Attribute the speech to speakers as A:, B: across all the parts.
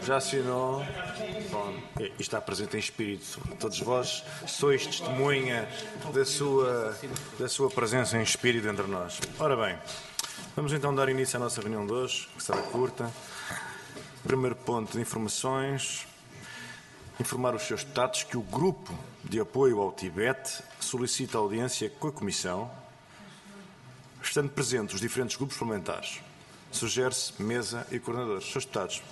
A: Já assinou. Bom, e está presente em espírito. Todos vós sois testemunha da sua presença em espírito entre nós. Ora bem, vamos então dar início à nossa reunião de hoje, que será curta. Primeiro ponto de informações. Informar os seus deputados que o Grupo de Apoio ao Tibete solicita audiência com a Comissão, estando presentes os diferentes grupos parlamentares. Sugere-se mesa e coordenadores. Seus deputados,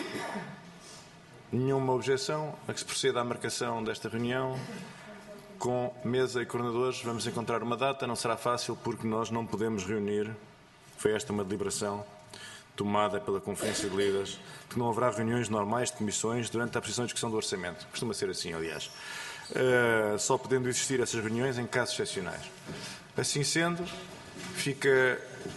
A: nenhuma objeção a que se proceda à marcação desta reunião com mesa e coordenadores. Vamos encontrar uma data, não será fácil porque nós não podemos reunir. Foi esta uma deliberação tomada pela Conferência de Líderes, que não haverá reuniões normais de comissões durante a apreciação e discussão do orçamento. Costuma ser assim, aliás. Só podendo existir essas reuniões em casos excepcionais. Assim sendo, fica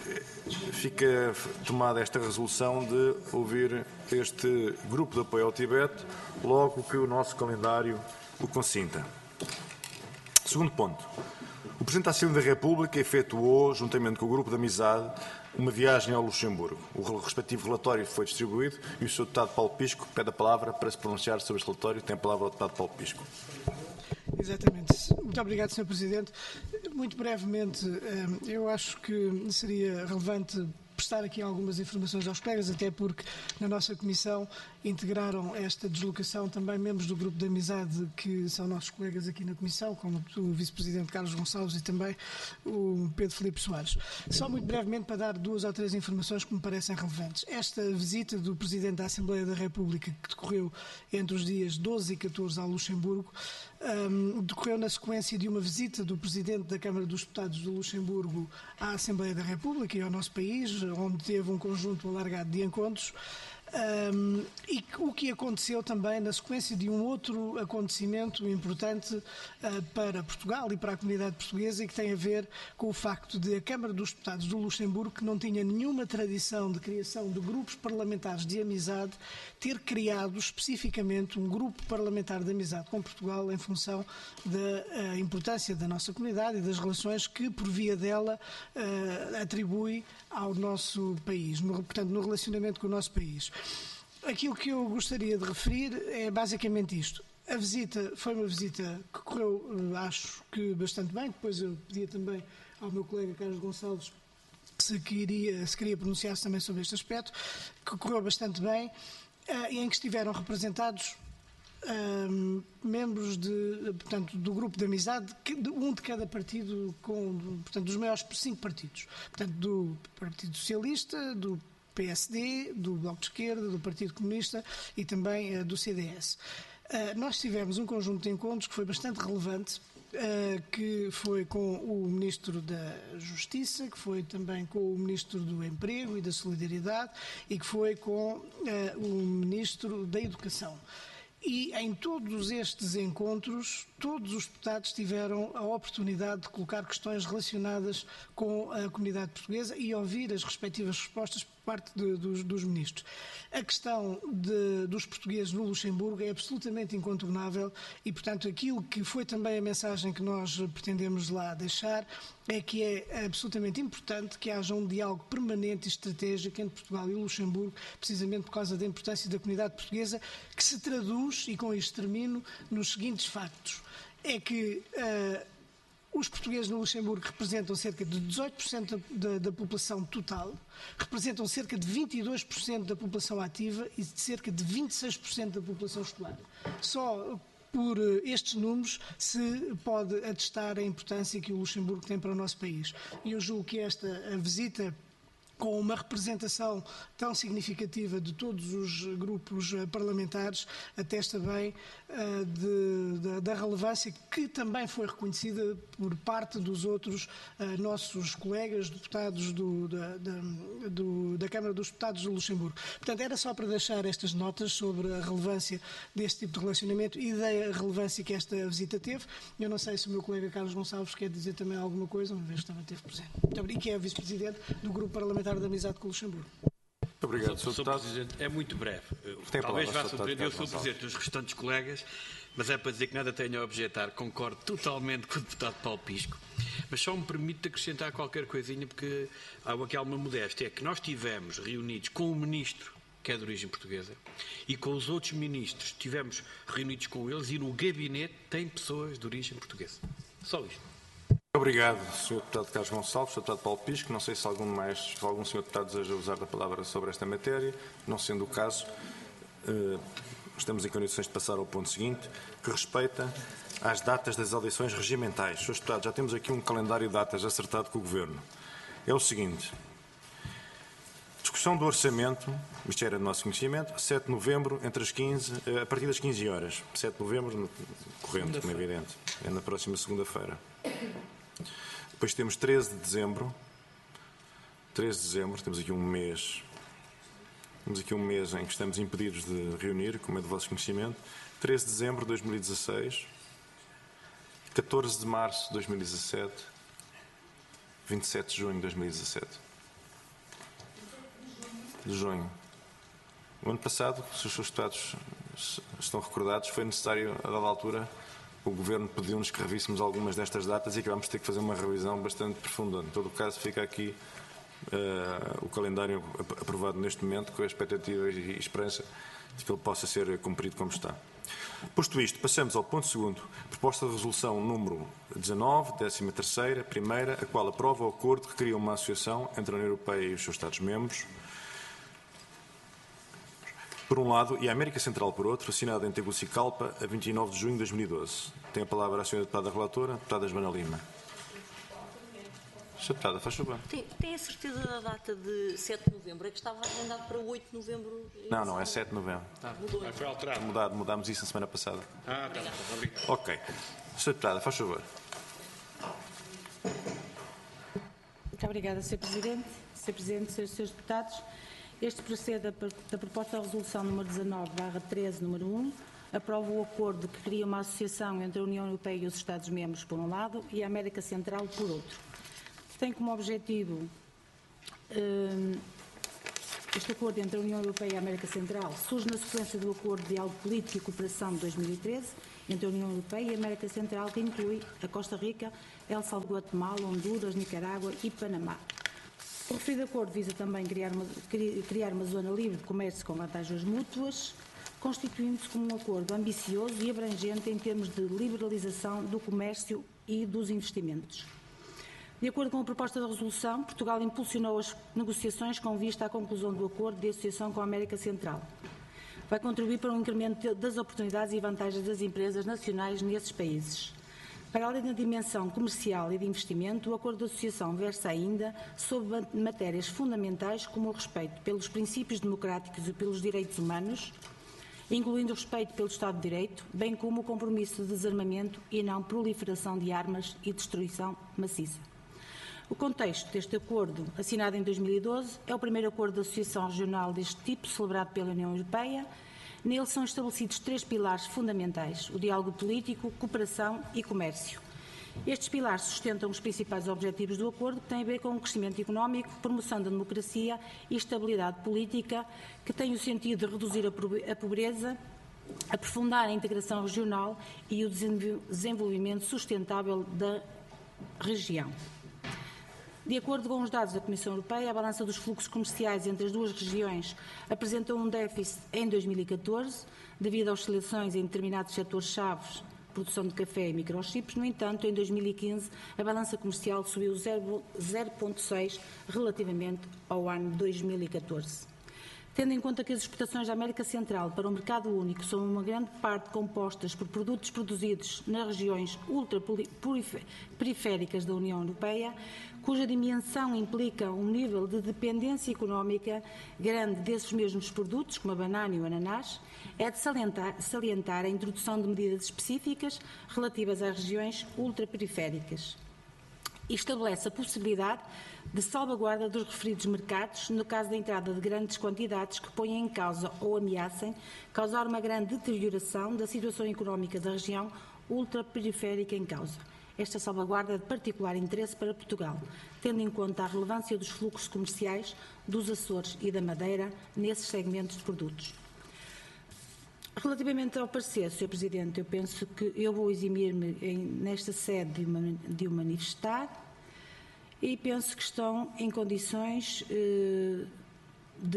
A: tomada esta resolução de ouvir este grupo de apoio ao Tibete logo que o nosso calendário o consinta. Segundo ponto. O Presidente da Assembleia da República efetuou, juntamente com o Grupo de Amizade, uma viagem ao Luxemburgo. O respectivo relatório foi distribuído e o Sr. Deputado Paulo Pisco pede a palavra para se pronunciar sobre este relatório. Tem a palavra o Deputado Paulo Pisco.
B: Exatamente. Muito obrigado, Sr. Presidente. Muito brevemente, eu acho que seria relevante prestar aqui algumas informações aos colegas, até porque na nossa Comissão integraram esta deslocação também membros do Grupo de Amizade que são nossos colegas aqui na Comissão, como o Vice-Presidente Carlos Gonçalves e também o Pedro Filipe Soares. Só muito brevemente para dar 2 ou 3 informações que me parecem relevantes. Esta visita do Presidente da Assembleia da República, que decorreu entre os dias 12 e 14 ao Luxemburgo, decorreu na sequência de uma visita do Presidente da Câmara dos Deputados do Luxemburgo à Assembleia da República e ao nosso país, onde teve um conjunto alargado de encontros. E o que aconteceu também na sequência de um outro acontecimento importante para Portugal e para a comunidade portuguesa e que tem a ver com o facto de a Câmara dos Deputados do Luxemburgo, que não tinha nenhuma tradição de criação de grupos parlamentares de amizade, ter criado especificamente um grupo parlamentar de amizade com Portugal em função da importância da nossa comunidade e das relações que, por via dela, atribui ao nosso país, portanto, no relacionamento com o nosso país. Aquilo que eu gostaria de referir é basicamente isto. A visita foi uma visita que correu, acho que bastante bem. Depois eu pedia também ao meu colega Carlos Gonçalves se queria pronunciar-se também sobre este aspecto, que correu bastante bem, e em que estiveram representados membros portanto, do grupo de amizade, um de cada partido, portanto, dos maiores 5 partidos. Portanto, do Partido Socialista, do PSD, do Bloco de Esquerda, do Partido Comunista e também do CDS. Nós tivemos um conjunto de encontros que foi bastante relevante, que foi com o Ministro da Justiça, que foi também com o Ministro do Emprego e da Solidariedade e que foi com o Ministro da Educação. E em todos estes encontros, todos os deputados tiveram a oportunidade de colocar questões relacionadas com a comunidade portuguesa e ouvir as respectivas respostas por parte dos ministros. A questão dos portugueses no Luxemburgo é absolutamente incontornável e, portanto, aquilo que foi também a mensagem que nós pretendemos lá deixar é que é absolutamente importante que haja um diálogo permanente e estratégico entre Portugal e o Luxemburgo, precisamente por causa da importância da comunidade portuguesa, que se traduz, e com isto termino, nos seguintes factos. É que os portugueses no Luxemburgo representam cerca de 18% da população total, representam cerca de 22% da população ativa e cerca de 26% da população escolar. Só por estes números se pode atestar a importância que o Luxemburgo tem para o nosso país. E eu julgo que esta visita, com uma representação tão significativa de todos os grupos parlamentares, atesta bem da relevância que também foi reconhecida por parte dos outros nossos colegas deputados da Câmara dos Deputados do Luxemburgo. Portanto, era só para deixar estas notas sobre a relevância deste tipo de relacionamento e da relevância que esta visita teve. Eu não sei se o meu colega Carlos Gonçalves quer dizer também alguma coisa, uma vez que também esteve presente. E que é vice-presidente do Grupo Parlamentar de Amizade com o Luxemburgo.
A: Muito obrigado, Sr. Deputado.
C: Presidente, é muito breve.
A: Talvez
C: vá surpreender o Sr. Presidente e os restantes colegas, mas é para dizer que nada tenho a objetar. Concordo totalmente com o deputado Paulo Pisco, mas só me permite acrescentar qualquer coisinha, porque há aqui alguma modéstia. É que nós estivemos reunidos com o Ministro que é de origem portuguesa, e com os outros ministros estivemos reunidos com eles e no gabinete tem pessoas de origem portuguesa. Só isto.
A: Obrigado, Sr. Deputado Carlos Gonçalves, Sr. Deputado Paulo Pisco. Não sei se algum Sr. Deputado deseja usar a palavra sobre esta matéria. Não sendo o caso, estamos em condições de passar ao ponto seguinte, que respeita às datas das eleições regimentais. Sr. Deputado, já temos aqui um calendário de datas acertado com o Governo. É o seguinte: discussão do orçamento, isto era do nosso conhecimento, 7 de novembro, a partir das 15 horas. 7 de novembro, corrente, como é evidente. É na próxima segunda-feira. Depois temos 13 de dezembro. 13 de dezembro, temos aqui um mês. Temos aqui um mês em que estamos impedidos de reunir, como é do vosso conhecimento. 13 de dezembro de 2016. 14 de março de 2017. 27 de junho de 2017. De junho. O ano passado, se os seus deputados estão recordados, foi necessário, a dada altura, o Governo pediu-nos que revíssemos algumas destas datas e acabámos de ter que fazer uma revisão bastante profunda. Em todo o caso, fica aqui o calendário aprovado neste momento, com a expectativa e esperança de que ele possa ser cumprido como está. Posto isto, passamos ao ponto segundo, proposta de resolução número 19, 13ª, primeira, a qual aprova o acordo que cria uma associação entre a União Europeia e os seus Estados-membros, por um lado, e a América Central por outro, assinado em Tegucigalpa a 29 de junho de 2012. Tem a palavra a Sra. Deputada Relatora, Deputada Joana Lima. Sra. Deputada, faz favor.
D: Tem a certeza da data de 7 de novembro? É que estava agendado para 8 de novembro?
A: Não, é 7 de novembro.
D: Mudou.
C: Foi alterado.
A: Mudámos isso na semana passada.
C: Tá. Obrigado.
A: Ok. Sra. Deputada, faz favor.
E: Muito obrigada, Sr. Presidente. Sr. Presidente, Srs. Deputados, este procede da proposta de resolução número 19/13, número 1, aprova o acordo que cria uma associação entre a União Europeia e os Estados-membros, por um lado, e a América Central, por outro. Tem como objetivo este acordo entre a União Europeia e a América Central surge na sequência do Acordo de Diálogo Político e Cooperação de 2013 entre a União Europeia e a América Central, que inclui a Costa Rica, El Salvador, Guatemala, Honduras, Nicarágua e Panamá. O referido acordo visa também criar uma zona livre de comércio com vantagens mútuas, constituindo-se como um acordo ambicioso e abrangente em termos de liberalização do comércio e dos investimentos. De acordo com a proposta da resolução, Portugal impulsionou as negociações com vista à conclusão do acordo de associação com a América Central. Vai contribuir para um incremento das oportunidades e vantagens das empresas nacionais nesses países. Para além da dimensão comercial e de investimento, o acordo de associação versa ainda sobre matérias fundamentais como o respeito pelos princípios democráticos e pelos direitos humanos, incluindo o respeito pelo Estado de Direito, bem como o compromisso de desarmamento e não proliferação de armas e destruição maciça. O contexto deste acordo, assinado em 2012, é o primeiro acordo de associação regional deste tipo celebrado pela União Europeia. Nele são estabelecidos 3 pilares fundamentais: o diálogo político, cooperação e comércio. Estes pilares sustentam os principais objetivos do acordo, que têm a ver com o crescimento económico, promoção da democracia e estabilidade política, que tem o sentido de reduzir a pobreza, aprofundar a integração regional e o desenvolvimento sustentável da região. De acordo com os dados da Comissão Europeia, a balança dos fluxos comerciais entre as duas regiões apresentou um déficit em 2014, devido a oscilações em determinados setores-chave, produção de café e microchips. No entanto, em 2015, a balança comercial subiu 0,6 relativamente ao ano 2014. Tendo em conta que as exportações da América Central para o mercado único são uma grande parte compostas por produtos produzidos nas regiões ultraperiféricas da União Europeia, cuja dimensão implica um nível de dependência económica grande desses mesmos produtos, como a banana e o ananás, é de salientar a introdução de medidas específicas relativas às regiões ultraperiféricas. E estabelece a possibilidade de salvaguarda dos referidos mercados no caso da entrada de grandes quantidades que ponham em causa ou ameacem causar uma grande deterioração da situação económica da região ultraperiférica em causa. Esta salvaguarda é de particular interesse para Portugal, tendo em conta a relevância dos fluxos comerciais dos Açores e da Madeira nesses segmentos de produtos. Relativamente ao parecer, Sr. Presidente, eu penso que eu vou eximir-me nesta sede de o manifestar e penso que estão em condições de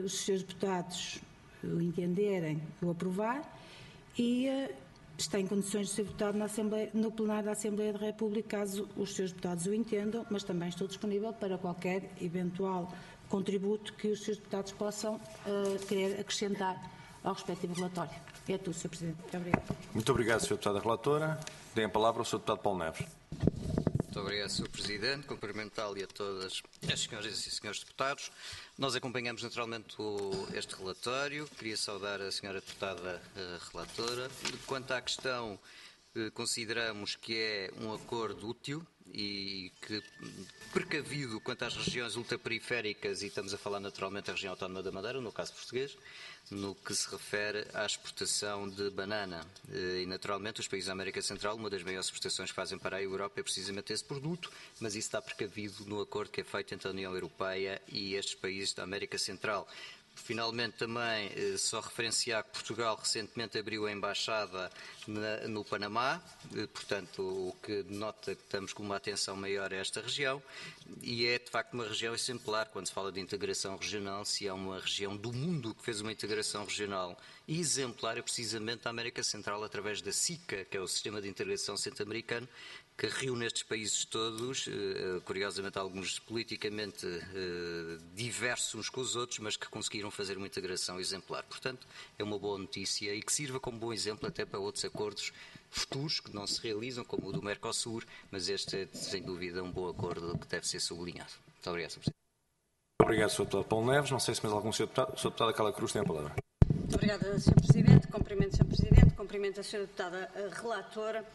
E: os Srs. Deputados o entenderem, o aprovar, e está em condições de ser votado no plenário da Assembleia da República, caso os Srs. Deputados o entendam, mas também estou disponível para qualquer eventual contributo que os Srs. Deputados possam querer acrescentar ao respectivo relatório. É tudo, Sr. Presidente. Muito obrigado.
A: Muito obrigado, Sra. Deputada Relatora. Tem a palavra o Sr. Deputado Paulo Neves.
F: Muito obrigado, Sr. Presidente. Cumprimentá-lo a todas as senhoras e senhores deputados. Nós acompanhamos naturalmente este relatório. Queria saudar a senhora deputada relatora. Quanto à questão, consideramos que é um acordo útil e que, precavido quanto às regiões ultraperiféricas, e estamos a falar naturalmente da região autónoma da Madeira, no caso português, no que se refere à exportação de banana. E, naturalmente, os países da América Central, uma das maiores exportações que fazem para a Europa é precisamente esse produto, mas isso está precavido no acordo que é feito entre a União Europeia e estes países da América Central. Finalmente, também, só referenciar que Portugal recentemente abriu a embaixada no Panamá, portanto, o que denota que estamos com uma atenção maior a esta região, e é, de facto, uma região exemplar quando se fala de integração regional. Se há uma região do mundo que fez uma integração regional exemplar, é precisamente a América Central, através da SICA, que é o Sistema de Integração Centro-Americano, que reúne estes países todos, curiosamente alguns politicamente diversos uns com os outros, mas que conseguiram fazer uma integração exemplar. Portanto, é uma boa notícia e que sirva como bom exemplo até para outros acordos futuros que não se realizam, como o do Mercosul, mas este é, sem dúvida, um bom acordo que deve ser sublinhado. Muito obrigado, Sr. Presidente.
A: Muito obrigado, Sr. Deputado Paulo Neves. Não sei se mais algum Sr. Deputado. Sr. Deputada Carla Cruz tem a palavra.
G: Muito obrigada, Sr. Presidente. Cumprimento o Sr. Presidente, cumprimento a Sra. Deputada relatora.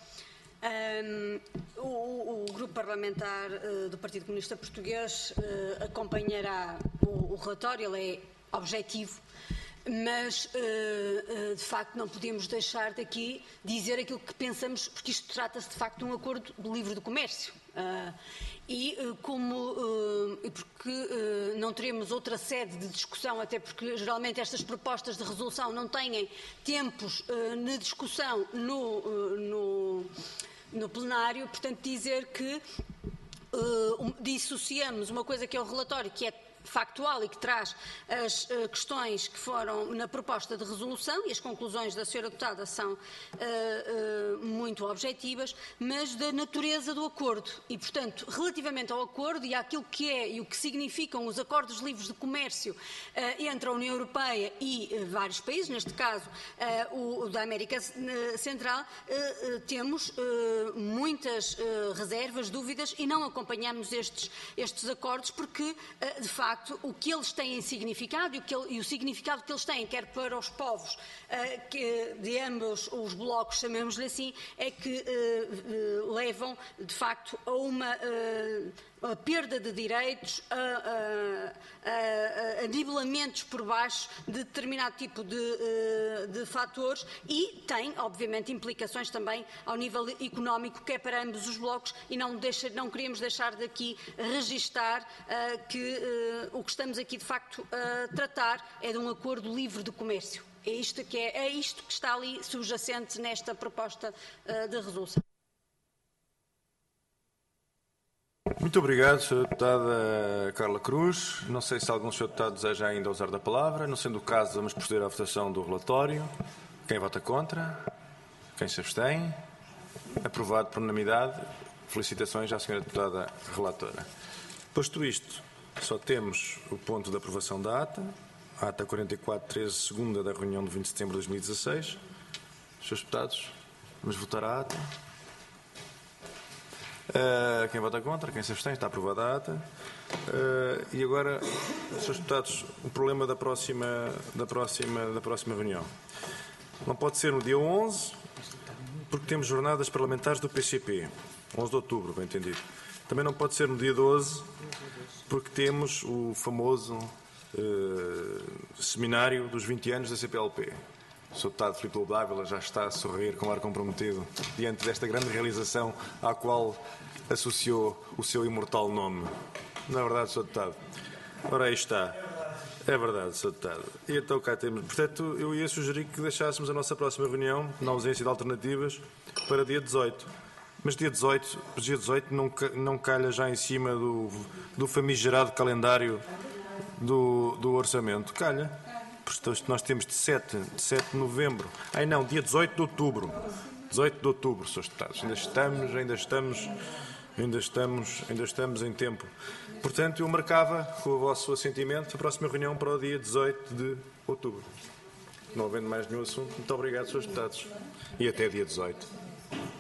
G: O grupo parlamentar do Partido Comunista Português acompanhará o relatório. Ele é objetivo, mas de facto não podemos deixar daqui dizer aquilo que pensamos, porque isto trata-se de facto de um acordo do livre do comércio. Porque não teremos outra sede de discussão, até porque geralmente estas propostas de resolução não têm tempos de discussão no plenário, portanto dizer que dissociamos uma coisa que é o relatório, que é factual e que traz as questões que foram na proposta de resolução, e as conclusões da Sra. Deputada são muito objetivas, mas da natureza do acordo. E, portanto, relativamente ao acordo e àquilo que é e o que significam os acordos livres de comércio entre a União Europeia e vários países, neste caso o da América Central, temos muitas reservas, dúvidas, e não acompanhamos estes acordos porque, de facto, o que eles têm significado e o significado que eles têm, quer para os povos de ambos os blocos, chamemos-lhe assim, é que levam, de facto, a uma perda de direitos, a nivelamentos por baixo de determinado tipo de fatores, e tem, obviamente, implicações também ao nível económico, que é para ambos os blocos, e não queríamos deixar daqui registar que o que estamos aqui, de facto, a tratar é de um acordo livre de comércio. É isto que está ali subjacente nesta proposta de resolução.
A: Muito obrigado, Sra. Deputada Carla Cruz. Não sei se algum Sr. Deputado deseja ainda usar da palavra. Não sendo o caso, vamos proceder à votação do relatório. Quem vota contra? Quem se abstém? Aprovado por unanimidade. Felicitações à Sra. Deputada Relatora. Posto isto, só temos o ponto de aprovação da ata. A ata 4413, segunda da reunião de 20 de setembro de 2016. Srs. Deputados, vamos votar a ata. Quem vota contra, quem se abstém, está aprovada a ata. E agora, Srs. Deputados, o problema da próxima reunião. Não pode ser no dia 11, porque temos jornadas parlamentares do PCP, 11 de outubro, bem entendido. Também não pode ser no dia 12, porque temos o famoso seminário dos 20 anos da CPLP. O Sr. Deputado Filipe Lobo Dávila já está a sorrir com ar comprometido diante desta grande realização à qual associou o seu imortal nome. Não é verdade, Sr. Deputado? Ora, aí está. É verdade, Sr. Deputado. E então cá temos. Portanto, eu ia sugerir que deixássemos a nossa próxima reunião, na ausência de alternativas, para dia 18. Mas dia 18 não calha já em cima do famigerado calendário do orçamento. Calha. Nós temos de 7 de novembro. Ai não, dia 18 de outubro. 18 de outubro, Srs. Deputados. Ainda estamos em tempo. Portanto, eu marcava, com o vosso assentimento, a próxima reunião para o dia 18 de outubro. Não havendo mais nenhum assunto, muito obrigado, Srs. Deputados. E até dia 18.